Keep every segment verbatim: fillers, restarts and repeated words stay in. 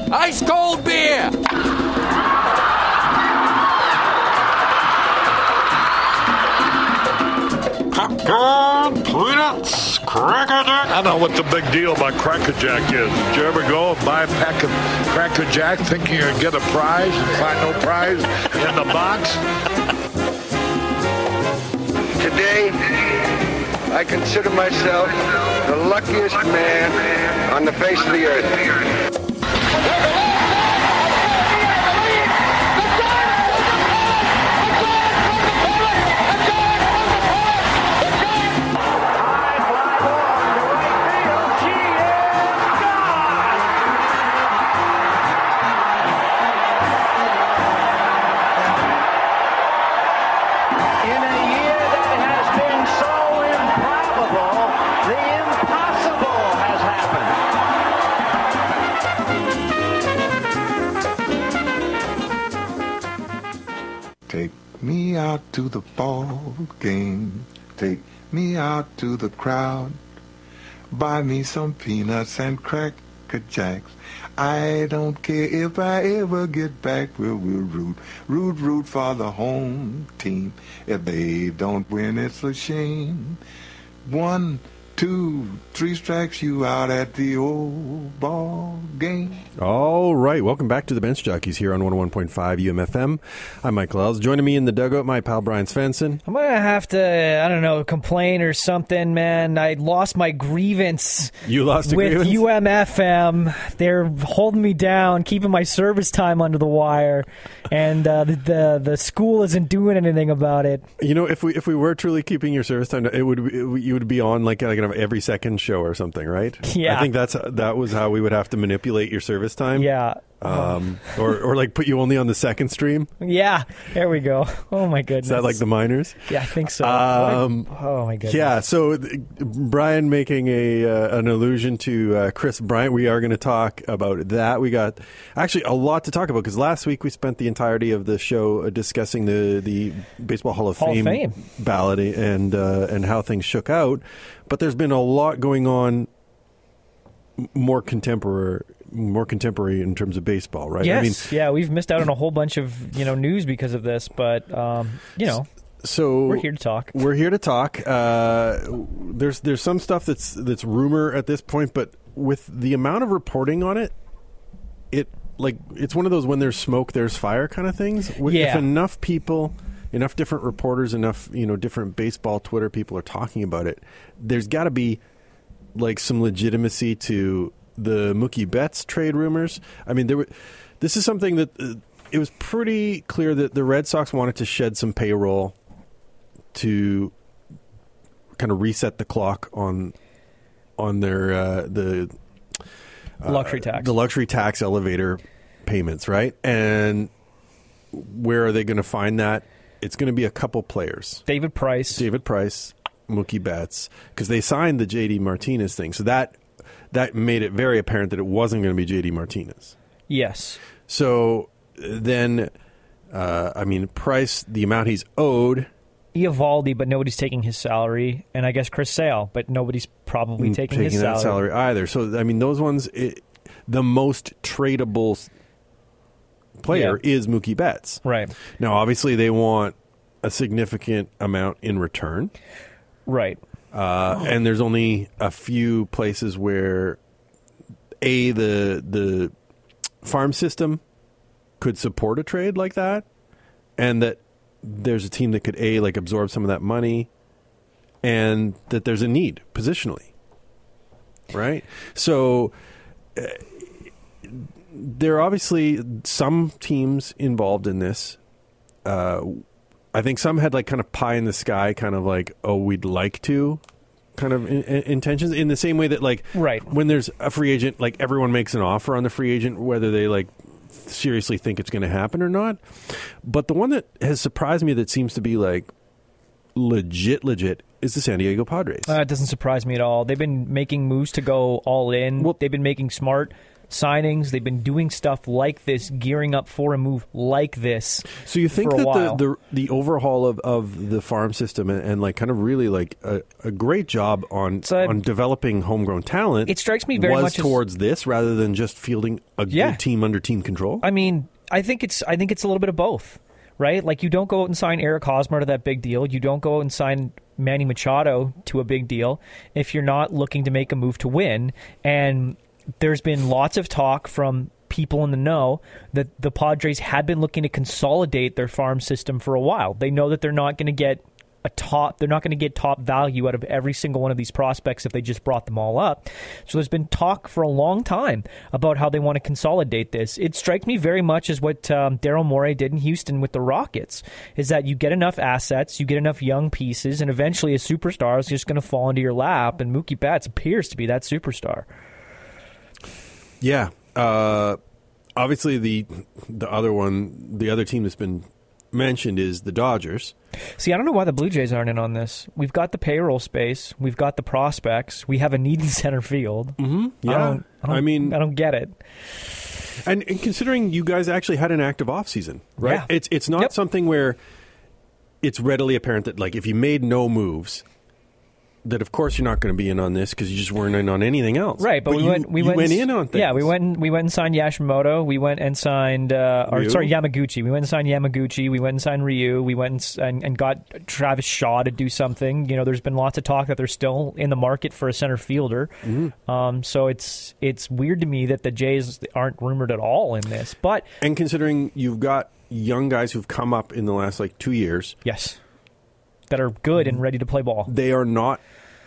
Ice cold beer. Popcorn, peanuts, Cracker Jack. I don't know what the big deal about Cracker Jack is. Did you ever go and buy a pack of Cracker Jack thinking you're going to get a prize and find no prize in the box? Today, I consider myself the luckiest man on the face of the earth. Take me out to the ball game. Take me out to the crowd. Buy me some peanuts and Cracker Jacks. I don't care if I ever get back. We'll, we'll root, root, root for the home team. If they don't win, it's a shame. One, two, three strikes you out at the old ball game. All right, welcome back to the Bench Jockeys here on one oh one point five U M F M. I'm Mike Lells. Joining me in the dugout, my pal Brian Svensson. I'm going to have to, I don't know, complain or something, man. I lost my grievance. You lost a with grievance? U M F M. They're holding me down, keeping my service time under the wire, and uh, the, the the school isn't doing anything about it. You know, if we if we were truly keeping your service time, it would it, you would be on like like an every second show or something, right? Yeah. I think that's that was how we would have to manipulate your service time. Yeah. Um, or, or like put you only on the second stream. Yeah, there we go. Oh my goodness. Is that like the minors? Yeah, I think so. Um, oh my goodness. Yeah. So th- Brian making a uh, an allusion to uh, Chris Bryant. We are going to talk about that. We got actually a lot to talk about because last week we spent the entirety of the show uh, discussing the the Baseball Hall of Hall Fame, of Fame. ballot and uh, and how things shook out. But there's been a lot going on more contemporary. More contemporary in terms of baseball, right? Yes, I mean, yeah, we've missed out on a whole bunch of you know news because of this, but um, you know, so we're here to talk. We're here to talk. Uh, there's there's some stuff that's that's rumor at this point, but with the amount of reporting on it, it like it's one of those when there's smoke, there's fire kind of things. Yeah. If enough people, enough different reporters, enough you know different baseball Twitter people are talking about it, there's got to be like some legitimacy to the Mookie Betts trade rumors. I mean, there were. This is something that uh, it was pretty clear that the Red Sox wanted to shed some payroll to kind of reset the clock on on their uh, the uh, luxury tax, the luxury tax elevator payments, right? And where are they going to find that? It's going to be a couple players. David Price, David Price, Mookie Betts, because they signed the J D Martinez thing, so that. That made it very apparent that it wasn't going to be J D Martinez. Yes. So then, uh, I mean, Price, the amount he's owed. Eovaldi, but nobody's taking his salary. And I guess Chris Sale, but nobody's probably taking, taking his that salary. salary either. So, I mean, those ones, it, the most tradable player yeah. is Mookie Betts. Right. Now, obviously, they want a significant amount in return. Right. Uh, and there's only a few places where a the the farm system could support a trade like that, and that there's a team that could a like absorb some of that money, and that there's a need positionally, right? So uh, there are obviously some teams involved in this. Uh, I think some had like kind of pie in the sky, kind of like, oh, we'd like to kind of in, in, intentions in the same way that like right. when there's a free agent, like everyone makes an offer on the free agent, whether they like seriously think it's going to happen or not. But the one that has surprised me that seems to be like legit, legit is the San Diego Padres. Uh, it doesn't surprise me at all. They've been making moves to go all in. Well, They've been making smart signings. They've been doing stuff like this, gearing up for a move like this. So you think for a that while. the, the the overhaul of, of the farm system and, and like kind of really like a, a great job on So, on developing homegrown talent. It strikes me very was much as- towards this rather than just fielding a Yeah. good team under team control. I mean, I think it's I think it's a little bit of both, right? Like you don't go out and sign Eric Hosmer to that big deal. You don't go out and sign Manny Machado to a big deal if you're not looking to make a move to win. And there's been lots of talk from people in the know that the Padres had been looking to consolidate their farm system for a while. They know that they're not going to get a top, they're not going to get top value out of every single one of these prospects if they just brought them all up. So there's been talk for a long time about how they want to consolidate this. It strikes me very much as what um, Daryl Morey did in Houston with the Rockets, is that you get enough assets, you get enough young pieces, and eventually a superstar is just going to fall into your lap, and Mookie Betts appears to be that superstar. Yeah. Uh, obviously, the the other one, the other team that's been mentioned is the Dodgers. See, I don't know why the Blue Jays aren't in on this. We've got the payroll space. We've got the prospects. We have a need in center field. Mm-hmm. Yeah. I, don't, I, don't, I mean, I don't get it. And, and considering you guys actually had an active offseason, right? Yeah. It's it's not Yep. something where it's readily apparent that, like, if you made no moves, that of course you're not going to be in on this because you just weren't in on anything else. Right, but, we you, went. We you went, went in on things. Yeah, we went. And, we went and signed Yashimoto. We went and signed. Uh, or Ryu? sorry, Yamaguchi. We went and signed Yamaguchi. We went and signed Ryu. We went and, s- and, and got Travis Shaw to do something. You know, there's been lots of talk that they're still in the market for a center fielder. Mm-hmm. Um, so it's it's weird to me that the Jays aren't rumored at all in this. But And considering you've got young guys who've come up in the last like two years, yes, that are good and ready to play ball. they are not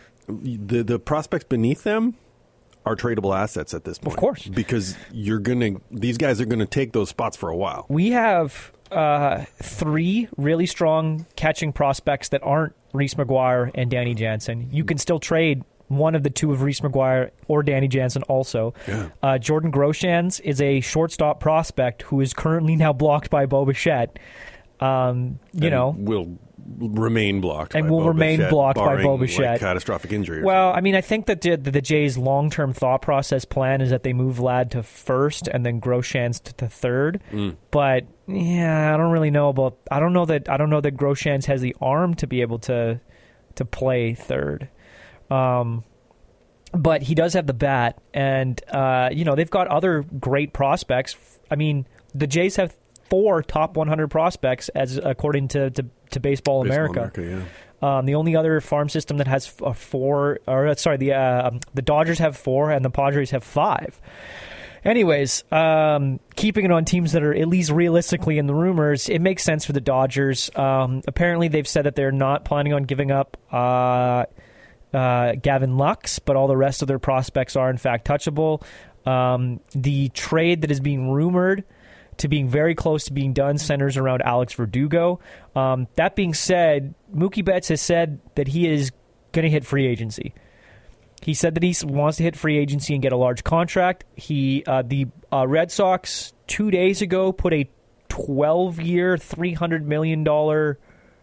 the the prospects beneath them are tradable assets at this point. Of course. Because you're gonna these guys are gonna take those spots for a while. We have uh, three really strong catching prospects that aren't Reese McGuire and Danny Jansen. You can still trade one of the two of Reese McGuire or Danny Jansen also. Yeah. Uh, Jordan Groshans is a shortstop prospect who is currently now blocked by Bo Bichette. Um, you And know, will remain blocked And by will Bo remain Bichette, blocked by barring, Bo like, Bichette. catastrophic injury. or well, I mean, I think that the, the Jays' long-term thought process plan is that they move Ladd to first and then Groshans to, to third. Mm. But yeah, I don't really know about. I don't know that. I don't know that Groshans has the arm to be able to to play third. Um, but he does have the bat, and uh, you know they've got other great prospects. I mean, the Jays have four top one hundred prospects, as according to to, to Baseball, Baseball America. America, yeah. Um, the only other farm system that has f- uh, four, or uh, sorry, the uh, um, the Dodgers have four and the Padres have five. Anyways, um, keeping it on teams that are at least realistically in the rumors, it makes sense for the Dodgers. Um, apparently, they've said that they're not planning on giving up uh, uh, Gavin Lux, but all the rest of their prospects are in fact touchable. Um, the trade that is being rumored to being very close to being done centers around Alex Verdugo. Um, that being said, Mookie Betts has said that he is going to hit free agency. He said that he wants to hit free agency and get a large contract. He, uh, the uh, Red Sox two days ago put a twelve-year, three hundred million dollars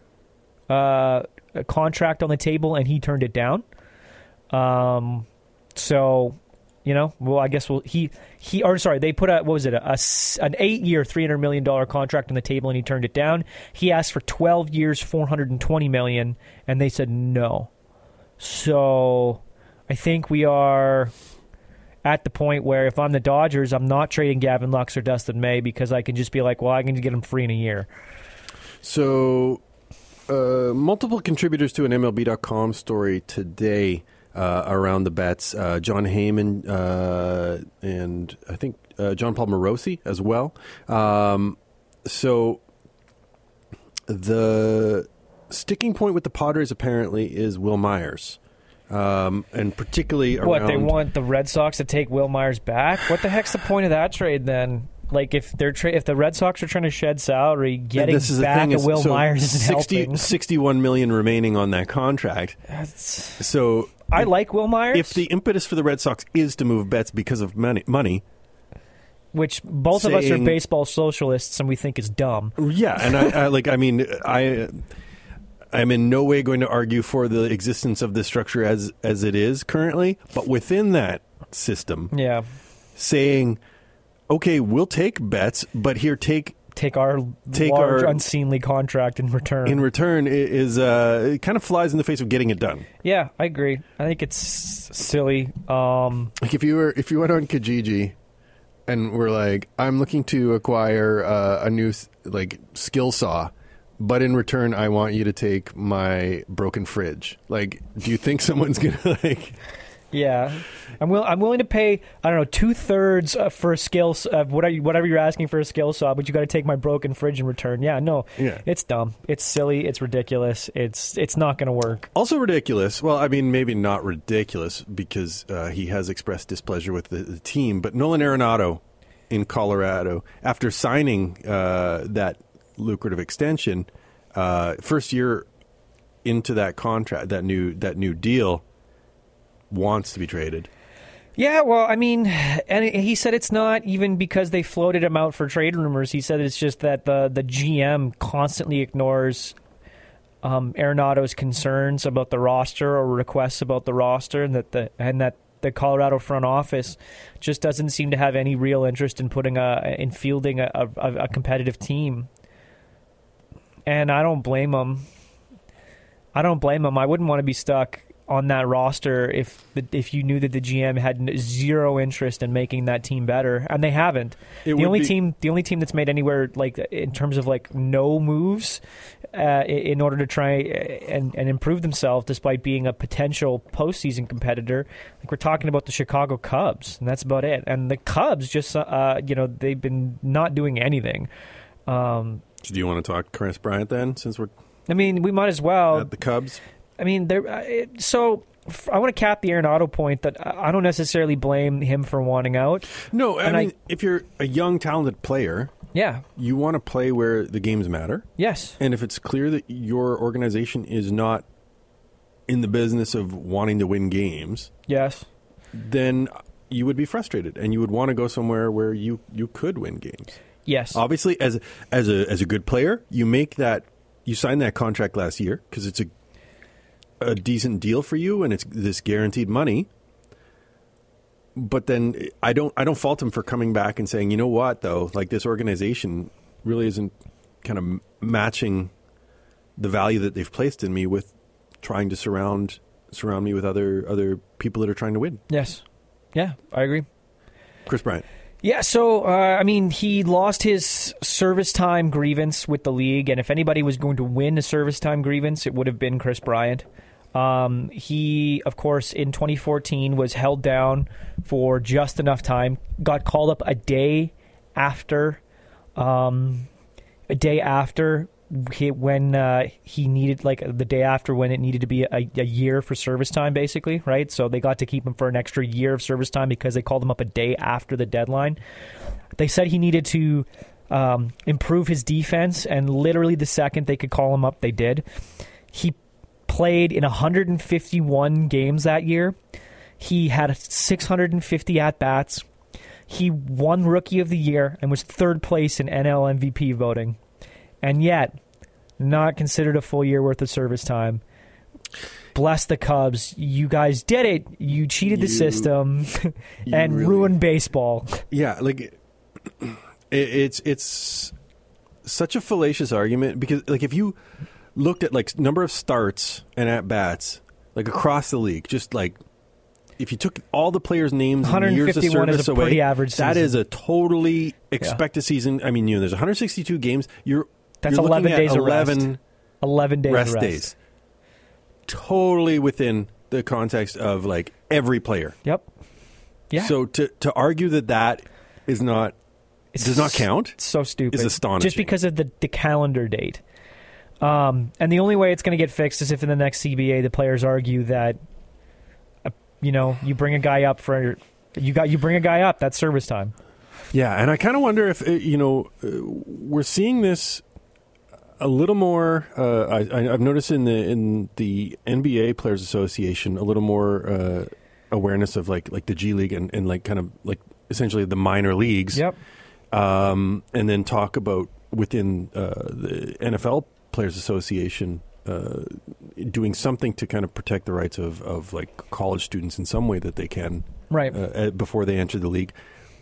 uh, contract on the table, and he turned it down. Um, so, you know, well, I guess we'll, he he or sorry, they put a what was it a, a an eight-year, three hundred million dollars contract on the table, and he turned it down. He asked for twelve years, four hundred twenty million dollars, and they said no. So I think we are at the point where if I'm the Dodgers, I'm not trading Gavin Lux or Dustin May because I can just be like, well, I can get him free in a year. So, uh, multiple contributors to an M L B dot com story today uh, around the bets. Uh, John Heyman uh, and I think uh, John Paul Morosi as well. Um, so, the sticking point with the Padres apparently is Will Myers. Um, and particularly around... What, they want the Red Sox to take Will Myers back? What the heck's the point of that trade then? Like, if they're tra- if the Red Sox are trying to shed salary, getting this is the back thing a is, Will so Myers isn't sixty, helping. sixty-one million remaining on that contract. That's, So I like Will Myers. if the impetus for the Red Sox is to move Betts because of money, money which both of us are saying- baseball socialists and we think is dumb. yeah, and I, I like, I mean, I, I'm in no way going to argue for the existence of this structure as as it is currently, but within that system, Yeah. saying, okay, we'll take Betts, but here, take take our take large, our, unseemly contract in return. In return, is uh, it kind of flies in the face of getting it done. Yeah, I agree. I think it's silly. Um, like if you were if you went on Kijiji and were like, I'm looking to acquire uh, a new like skill saw, but in return, I want you to take my broken fridge. Like, do you think someone's gonna like? Yeah, I'm will I'm willing to pay I don't know two thirds uh, for a skill uh, whatever whatever you're asking for a skill saw, but you got to take my broken fridge in return. Yeah, no, yeah. It's dumb. It's silly. It's ridiculous. It's it's not going to work. Also ridiculous. Well, I mean, maybe not ridiculous because uh, he has expressed displeasure with the, the team. But Nolan Arenado in Colorado, after signing uh, that lucrative extension, uh, first year into that contract, that new that new deal. Wants to be traded. Yeah, well, I mean, and he said it's not even because they floated him out for trade rumors. He said it's just that the, the G M constantly ignores um, Arenado's concerns about the roster or requests about the roster, and that the and that the Colorado front office just doesn't seem to have any real interest in putting a in fielding a, a, a competitive team. And I don't blame him. I don't blame him. I wouldn't want to be stuck on that roster if the, if you knew that the G M had zero interest in making that team better, and they haven't. It the only be- team, the only team that's made anywhere like in terms of like no moves uh, in order to try and, and improve themselves, despite being a potential postseason competitor. Like we're talking about the Chicago Cubs, and that's about it. And the Cubs just, uh, you know, they've been not doing anything. Um, so do you want to talk Chris Bryant then, since we're? I mean, we might as well. At the Cubs. I mean, there. Uh, so f- I want to cap the Arenado point that I don't necessarily blame him for wanting out. No, I and mean, I, if you're a young, talented player, yeah, you want to play where the games matter. Yes, and if it's clear that your organization is not in the business of wanting to win games, yes, then you would be frustrated, and you would want to go somewhere where you, you could win games. Yes, obviously, as as a as a good player, you make that you signed that contract last year because it's a a decent deal for you, and it's this guaranteed money. But then I don't I don't fault him for coming back and saying, you know what, though, like this organization really isn't kind of matching the value that they've placed in me with trying to surround surround me with other other people that are trying to win. Yes, yeah, I agree. Chris Bryant. Yeah, so, uh, I mean, he lost his service time grievance with the league, and if anybody was going to win a service time grievance, it would have been Chris Bryant. Um, he, of course, in twenty fourteen was held down for just enough time, got called up a day after, um, a day after he, when uh, he needed, like the day after when it needed to be a, a year for service time, basically, right? So they got to keep him for an extra year of service time because they called him up a day after the deadline. They said he needed to um, improve his defense, and literally the second they could call him up, they did. He played in one hundred fifty-one games that year. He had six hundred fifty at-bats. He won Rookie of the Year and was third place in N L M V P voting. And yet, not considered a full year worth of service time. Bless the Cubs. You guys did it. You cheated the You- system and really- ruined baseball. Yeah, like it, it's it's such a fallacious argument because like if you looked at like number of starts and at bats like across the league, just like if you took all the players' names and years of one hundred fifty-one service is a away, pretty average that season. is a totally expected season. I mean, you know, there's one hundred sixty-two games. You're That's you're eleven looking at days of eleven rest. eleven days rest of rest. days. Totally within the context of like every player. Yep. Yeah. So to to argue that that is not It's does not count It's so stupid. is astonishing. Just because of the, the calendar date. Um, and the only way it's going to get fixed is if in the next C B A the players argue that, uh, you know, you bring a guy up for you got you bring a guy up. That's service time. Yeah, and I kind of wonder if uh, you know uh, we're seeing this a little more. Uh, I, I've noticed in the in the N B A Players Association a little more uh, awareness of like like the G League and, and like kind of like essentially the minor leagues. Yep. Um, and then talk about within uh, the N F L Players Association uh, doing something to kind of protect the rights of, of like college students in some way that they can, Right. uh, before they enter the league.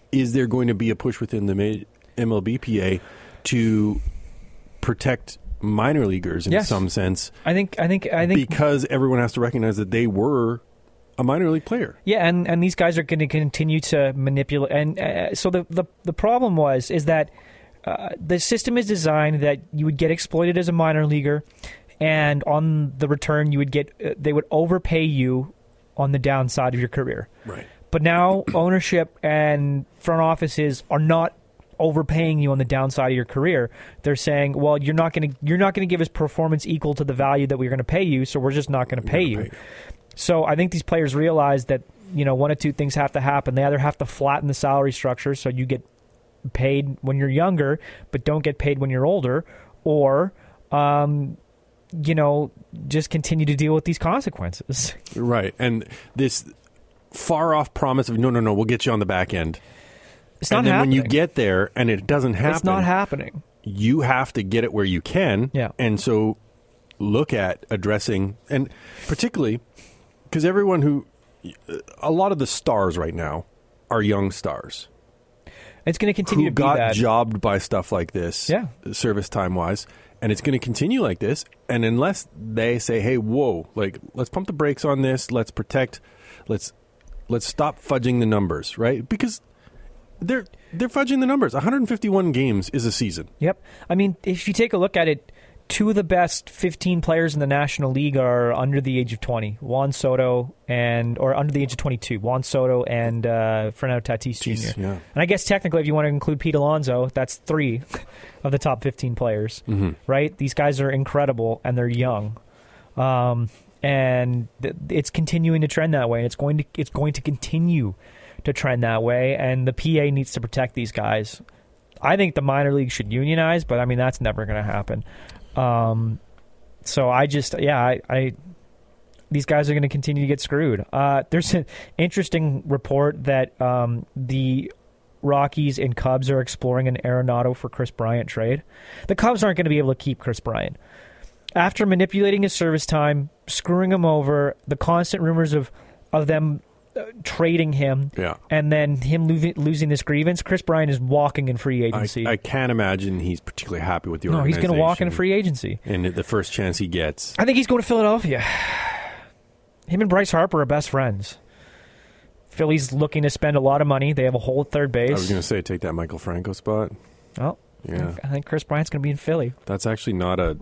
is there going to be a push within the M L B P A to protect minor leaguers in Yes. some sense? I think. I think. I think because everyone has to recognize that they were a minor league player. Yeah, and, and these guys are going to continue to manipulate. And uh, so the, the the problem was is that uh, the system is designed that you would get exploited as a minor leaguer, and on the return you would get uh, they would overpay you on the downside of your career. Right. But now ownership and front offices are not overpaying you on the downside of your career. They're saying, well, you're not going to you're not going to give us performance equal to the value that we're going to pay you, so we're just not going to pay you. Pay. So I think these players realize that, you know, one of two things have to happen. They either have to flatten the salary structure so you get paid when you're younger but don't get paid when you're older, or um, you know, just continue to deal with these consequences. Right. And this far off promise of no, no, no, we'll get you on the back end. It's not and then happening. when you get there and it doesn't happen, it's not happening. You have to get it where you can. Yeah. And so look at addressing, and particularly because everyone who, a lot of the stars right now are young stars. It's going to continue who to be got that. jobbed by stuff like this, Yeah. service time wise. And it's going to continue like this. And unless they say, hey, whoa, like, let's pump the brakes on this. Let's protect. Let's let's stop fudging the numbers, right? Because they're they're fudging the numbers. one hundred fifty-one games is a season. Yep. I mean, if you take a look at it, two of the best fifteen players in the National League are under the age of twenty. Juan Soto and, or under the age of twenty-two. Juan Soto and uh, Fernando Tatis Junior Jeez, yeah. And I guess technically, if you want to include Pete Alonso, that's three of the top fifteen players, mm-hmm. right? These guys are incredible and they're young. Um, and th- it's continuing to trend that way. And it's going to it's going to continue to trend that way. And the P A needs to protect these guys. I think the minor league should unionize, but I mean that's never going to happen. Um, so I just yeah I, I these guys are going to continue to get screwed. Uh, there's an interesting report that um, the Rockies and Cubs are exploring an Arenado for Chris Bryant trade. The Cubs aren't going to be able to keep Chris Bryant. After manipulating his service time, screwing him over, the constant rumors of, of them uh, trading him, yeah. and then him lo- losing this grievance, Chris Bryant is walking in free agency. I, I can't imagine he's particularly happy with the no, he's organization. going to walk in free agency. And the first chance he gets. I think he's going to Philadelphia. Him and Bryce Harper are best friends. Philly's looking to spend a lot of money. They have a hole at third base. I was going to say, take that Michael Franco spot. Oh, yeah. I think Chris Bryant's going to be in Philly. That's actually not a...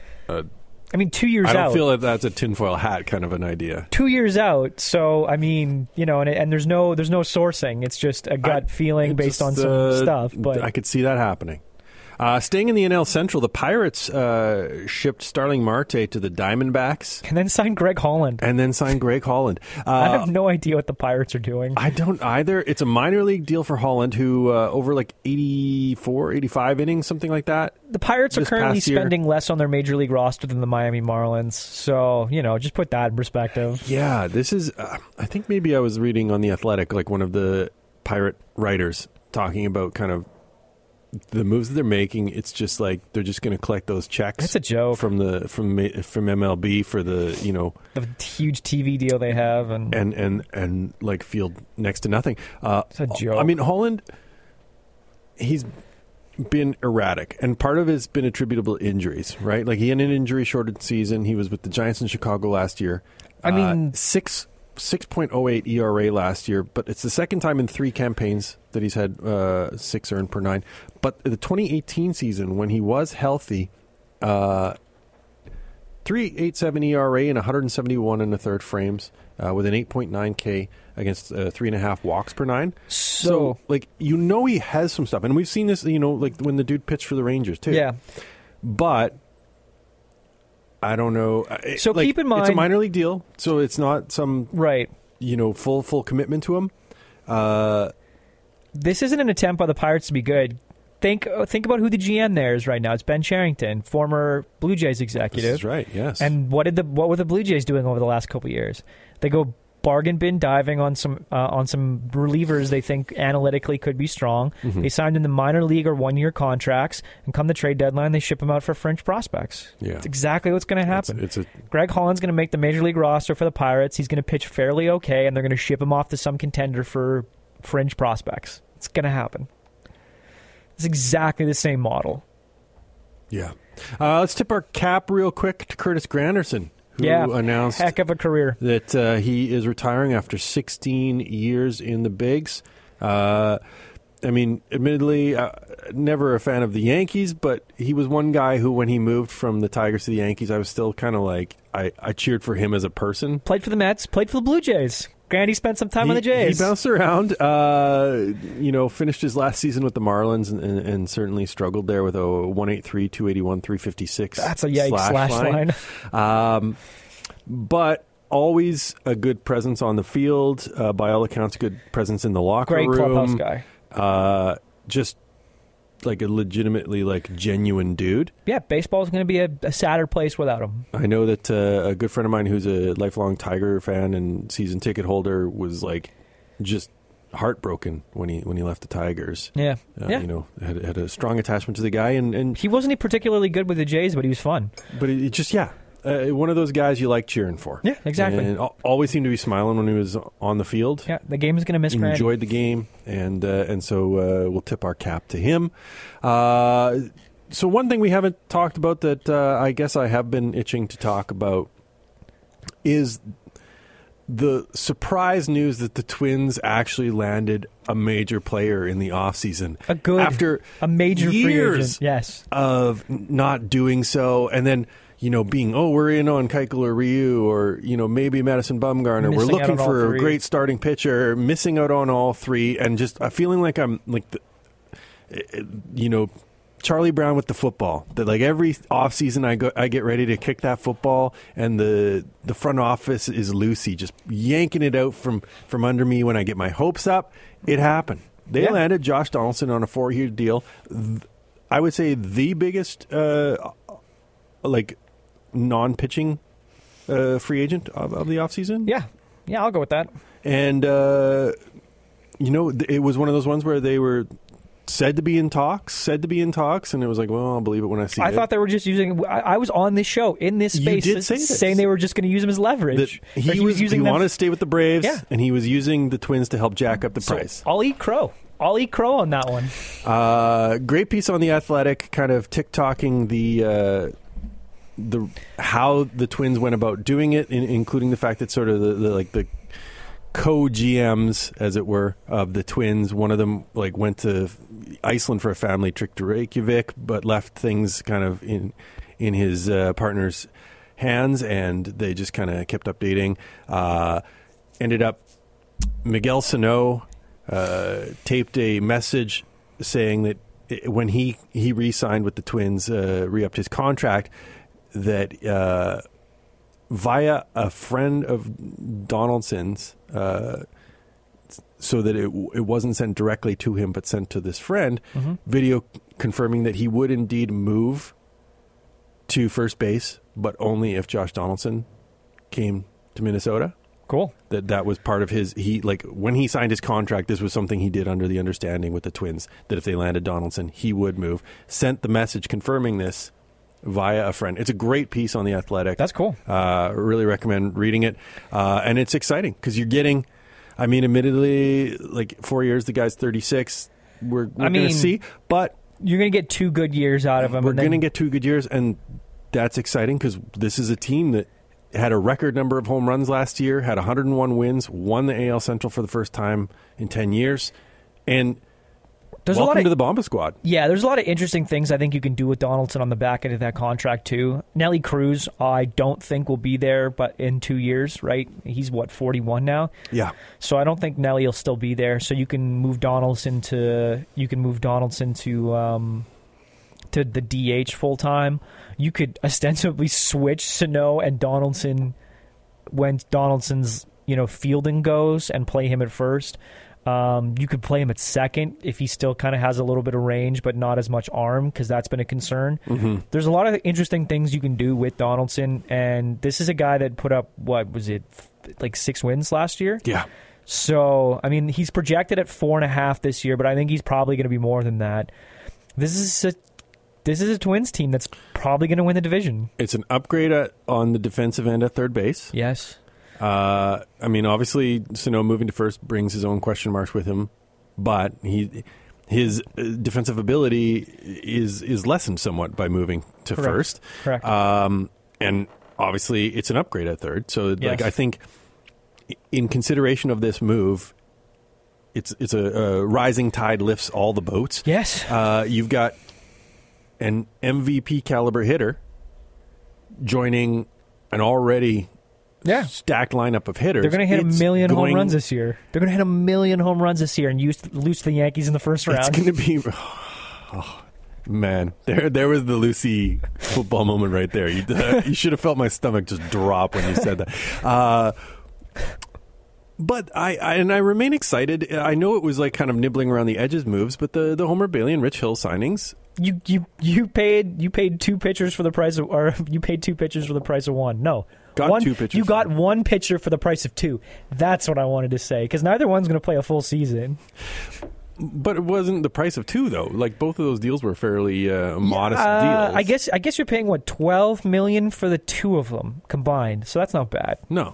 a I mean, two years out. I don't out, feel like that's a tinfoil hat kind of an idea. Two years out, so I mean, you know, and, and there's no there's no sourcing. It's just a gut I, feeling based just, on some uh, stuff. But I could see that happening. Uh, staying in the N L Central, the Pirates uh, shipped Starling Marte to the Diamondbacks. And then signed Greg Holland. And then signed Greg Holland. Uh, I have no idea what the Pirates are doing. I don't either. It's a minor league deal for Holland, who uh, over like eighty-four, eighty-five innings, something like that. The Pirates are currently year. spending less on their major league roster than the Miami Marlins. So, you know, just put that in perspective. Yeah, this is, uh, I think maybe I was reading on The Athletic, like one of the Pirate writers talking about kind of the moves that they're making. It's just like they're just going to collect those checks. It's a joke from the from from M L B for the you know the huge T V deal they have, and and and, and like field next to nothing. Uh, it's a joke. I mean, Holland, he's been erratic, and part of it's been attributable to injuries, right? Like he had an injury shortened season. He was with the Giants in Chicago last year. I mean, uh, six. six point oh eight E R A last year, but it's the second time in three campaigns that he's had uh, six earned per nine. But the twenty eighteen season, when he was healthy, uh, three point eight seven E R A and one hundred seventy-one and a third frames uh, with an eight point nine K against uh, three and a half walks per nine. So, so, like, you know he has some stuff. And we've seen this, you know, like when the dude pitched for the Rangers, too. Yeah. But I don't know. So like, keep in mind, it's a minor league deal, so it's not some right, you know, full full commitment to him. Uh, this isn't an attempt by the Pirates to be good. Think think about who the G M there is right now. It's Ben Cherington, former Blue Jays executive. This is right. Yes. And what did the what were the Blue Jays doing over the last couple of years? They go bargain bin diving on some uh, on some relievers they think analytically could be strong. Mm-hmm. They signed in the minor league or one year contracts, and come the trade deadline, they ship them out for fringe prospects. Yeah, it's exactly what's going to happen. It's, it's a, Greg Holland's going to make the major league roster for the Pirates. He's going to pitch fairly okay, and they're going to ship him off to some contender for fringe prospects. It's going to happen. It's exactly the same model. Yeah. Uh, let's tip our cap real quick to Curtis Granderson, who yeah, announced heck of a career. that uh, he is retiring after sixteen years in the bigs. Uh, I mean, admittedly, uh, never a fan of the Yankees, but he was one guy who, when he moved from the Tigers to the Yankees, I was still kind of like, I, I cheered for him as a person. Played for the Mets, played for the Blue Jays. Grandy spent some time he, on the Jays. He bounced around, uh, you know, finished his last season with the Marlins and, and, and certainly struggled there with a one eighty-three, two eighty-one, three fifty-six That's a yikes slash, slash line. line. Um, but always a good presence on the field. Uh, by all accounts, good presence in the locker Great room. Great clubhouse guy. Uh, just like a legitimately like genuine dude. Yeah, baseball's going to be a, a sadder place without him. I know that uh, a good friend of mine who's a lifelong Tiger fan and season ticket holder was like just heartbroken when he when he left the Tigers. Yeah, uh, yeah. You know, had had a strong attachment to the guy, and, and he wasn't particularly good with the Jays, but he was fun. But it, it just yeah. Uh, one of those guys you like cheering for. Yeah, exactly. And al- always seemed to be smiling when he was on the field. Yeah, the game is going to miss Grandy. Enjoyed the game, and uh, and so uh, we'll tip our cap to him. Uh, so one thing we haven't talked about that uh, I guess I have been itching to talk about is the surprise news that the Twins actually landed a major player in the offseason. A good, after a major years free agent. Yes. of not doing so, and then, you know, being, oh, we're in on Keuchel or Ryu, or, you know, maybe Madison Bumgarner. Missing we're looking out on for all a three. great starting pitcher, missing out on all three, and just uh, feeling like I'm like, the, you know, Charlie Brown with the football. That like every offseason I go, I get ready to kick that football, and the the front office is Lucy just yanking it out from from under me when I get my hopes up. It happened. They Yeah. landed Josh Donaldson on a four-year deal. Th- I would say the biggest, uh, like, non-pitching uh, free agent of, of the offseason. Yeah. Yeah, I'll go with that. And, uh, you know, th- it was one of those ones where they were said to be in talks, said to be in talks, and it was like, well, I'll believe it when I see I it. thought they were just using. I, I was on this show in this You space did say this. saying they were just going to use him as that leverage. he, Or was, he using them- wanted to stay with the Braves, Yeah. and he was using the Twins to help jack up the So price. I'll eat crow. I'll eat crow on that one. Uh, great piece on The Athletic, kind of tick-tocking the uh, the how the Twins went about doing it, in, including the fact that sort of the, the like the co-G Ms, as it were, of the Twins. One of them like went to Iceland for a family trip to Reykjavik, but left things kind of in in his uh, partner's hands, and they just kind of kept updating. Uh, ended up Miguel Sano uh, taped a message saying that it, when he he re-signed with the Twins, uh, re-upped his contract, that uh, via a friend of Donaldson's, uh, so that it it wasn't sent directly to him, but sent to this friend, Mm-hmm. video confirming that he would indeed move to first base, but only if Josh Donaldson came to Minnesota. Cool. That that was part of his, he like when he signed his contract, this was something he did under the understanding with the Twins, that if they landed Donaldson, he would move. Sent the message confirming this via a friend. It's a great piece on The Athletic. That's cool. Uh, really recommend reading it. Uh, and it's exciting because you're getting, I mean, admittedly, like four years, the guy's thirty-six. We're, we're I going mean, to see, but You're going to get two good years out of him. we're and then- going to get two good years, and that's exciting because this is a team that had a record number of home runs last year, had one hundred one wins, won the A L Central for the first time in ten years, and There's a welcome lot of, to the Bomba Squad. Yeah, there's a lot of interesting things I think you can do with Donaldson on the back end of that contract too. Nelly Cruz, I don't think will be there, but in two years, right? He's what, forty-one now? Yeah. So I don't think Nelly will still be there. So you can move Donaldson to you can move Donaldson to um, to the D H full time. You could ostensibly switch Sano and Donaldson when Donaldson's you know fielding goes and play him at first. Um, you could play him at second if he still kind of has a little bit of range, but not as much arm, because that's been a concern. Mm-hmm. There's a lot of interesting things you can do with Donaldson, and this is a guy that put up, what was it, like six wins last year? Yeah. So, I mean, he's projected at four and a half this year, but I think he's probably going to be more than that. This is a this is a Twins team that's probably going to win the division. It's an upgrade at, on the defensive end at third base. Yes. Uh, I mean, obviously, Sano moving to first brings his own question marks with him but he his uh, defensive ability is is lessened somewhat by moving to Correct. first. Correct. Um, and obviously, it's an upgrade at third. So, Yes. like, I think in consideration of this move, it's it's a, a rising tide lifts all the boats. Yes. Uh, you've got an M V P caliber hitter joining an already Yeah. stacked lineup of hitters. They're going to hit It's a million going- home runs this year. They're going to hit a million home runs this year and use, lose to the Yankees in the first round. It's going to be. Oh, man, there there was the Lucy football moment right there. You, uh, you should have felt my stomach just drop when you said that. Uh, but I, I and I remain excited. I know it was like kind of nibbling around the edges moves, but the the Homer Bailey and Rich Hill signings. You you you paid you paid two pitchers for the price of, or you paid two pitchers for the price of one. No, Got one, two pitchers You for got them. one pitcher for the price of two. That's what I wanted to say because neither one's going to play a full season. But it wasn't the price of two though. Like both of those deals were fairly uh, modest Uh, deals. I guess I guess you're paying what twelve million for the two of them combined. So that's not bad. No,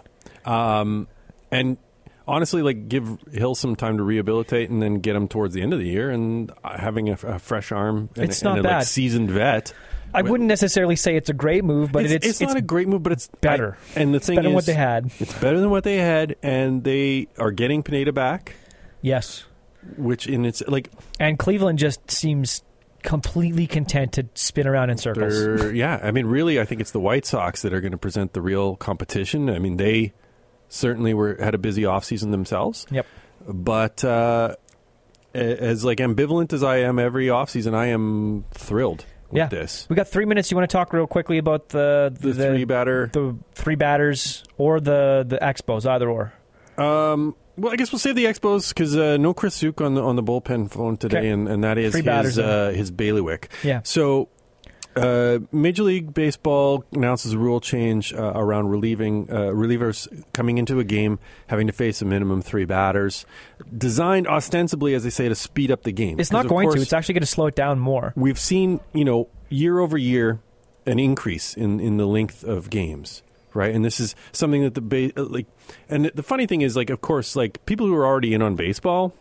um, and honestly, like give Hill some time to rehabilitate, and then get him towards the end of the year, and uh, having a, a fresh arm and, It's a, and not a like, bad. seasoned vet. I wouldn't necessarily say it's a great move, but it's, it's it's not a great move, but it's better. I, and the It's thing better is, than what they had. It's better than what they had, and they are getting Pineda back, Yes, which in its like and Cleveland just seems completely content to spin around in circles. they're- yeah. I mean, really, I think it's the White Sox that are going to present the real competition. I mean, they certainly were had a busy offseason themselves. Yep. But uh, a- as like ambivalent as I am every offseason, I am thrilled with Yeah. this. We got three minutes. You want to talk real quickly about the The, three batter. the three batters or the the Expos, either or. Um, well, I guess we'll save the Expos because uh, no Chris Zook on the on the bullpen phone today, Okay. and, and that is Three batters, his uh, his bailiwick. Yeah. So, uh, Major League Baseball announces a rule change uh, around relieving uh, relievers coming into a game having to face a minimum three batters, designed ostensibly, as they say, to speed up the game. It's 'Cause not of going to. course, It's actually going to slow it down more. We've seen, you know, year over year, an increase in, in the length of games, right? And this is something that the ba- uh, like, and the funny thing is, like, of course, like people who are already in on baseball,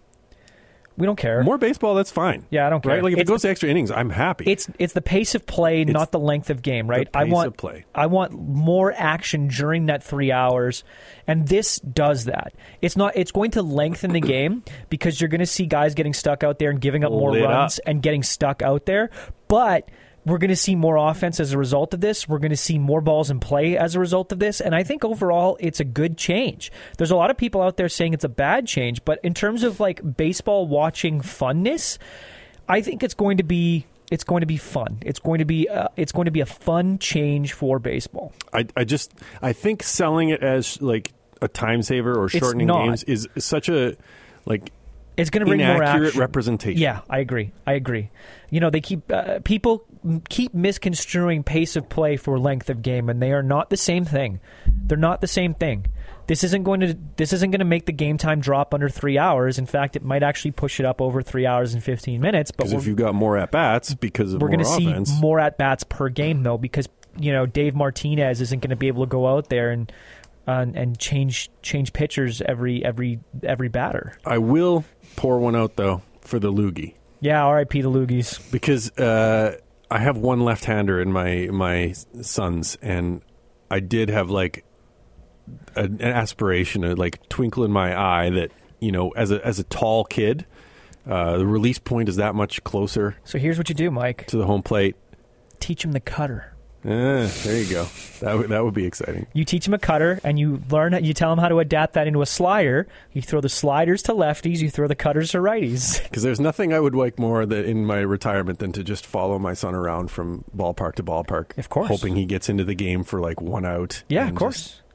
We don't care. more baseball, that's fine. Yeah, I don't care. Right? Like if It's it goes to extra innings, I'm happy. It's it's the pace of play, not the length of game, right? the I pace want of play. I want more action during that three hours, and this does that. It's not. It's going to lengthen the game because you're going to see guys getting stuck out there and giving up more Lit runs up. and getting stuck out there, but. We're going to see more offense as a result of this. We're going to see more balls in play as a result of this. And I think overall, it's a good change. There's a lot of people out there saying it's a bad change, but in terms of like baseball watching funness, I think it's going to be it's going to be fun. It's going to be uh, it's going to be a fun change for baseball. I, I just I think selling it as like a time saver or shortening not. games is such a like It's going to bring more inaccurate action. representation. Yeah, I agree. I agree. You know, they keep uh, people keep misconstruing pace of play for length of game, and they are not the same thing. They're not the same thing. This isn't going to this isn't going to make the game time drop under three hours. In fact, it might actually push it up over three hours and fifteen minutes. But Because we're, if you've got more at bats because of we're more going to offense, see more at bats per game, though, because you know Dave Martinez isn't going to be able to go out there and uh, and change change pitchers every every every batter. I will pour one out though for the loogie. Yeah, R I P the Loogies. Because uh, I have one left-hander in my my sons, and I did have like a, an aspiration, a like twinkle in my eye that you know, as a as a tall kid, uh, the release point is that much closer So here's what you do, Mike. to the home plate. Teach him the cutter. Eh, there you go. That would that would be exciting. You teach him a cutter, and you learn. You tell him how to adapt that into a slider. You throw the sliders to lefties. You throw the cutters to righties. Because there's nothing I would like more that in my retirement than to just follow my son around from ballpark to ballpark. Of course. hoping he gets into the game for like one out. Yeah, and of course. just-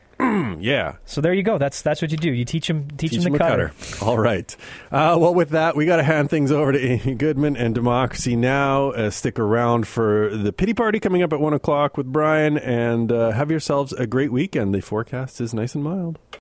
yeah. So there you go. That's that's what you do. You teach him teach, Teach him him the a cutter. cutter. All right. Uh, well, with that, we got to hand things over to Amy Goodman and Democracy Now! Uh, stick around for the pity party coming up at one o'clock with Brian, and uh, have yourselves a great weekend. The forecast is nice and mild.